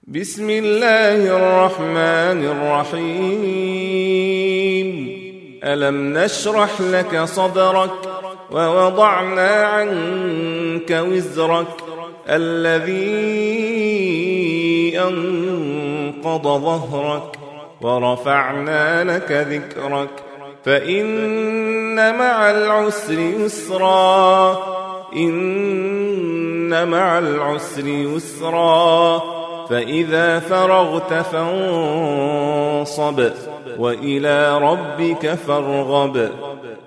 بسم الله الرحمن الرحيم. ألم نشرح لك صدرك ووضعنا عنك وزرك الذي أنقض ظهرك ورفعنا لك ذكرك فإن مع العسر يسرا إن مع العسر يسرا فإذا فرغت فانصب وإلى ربك فارغب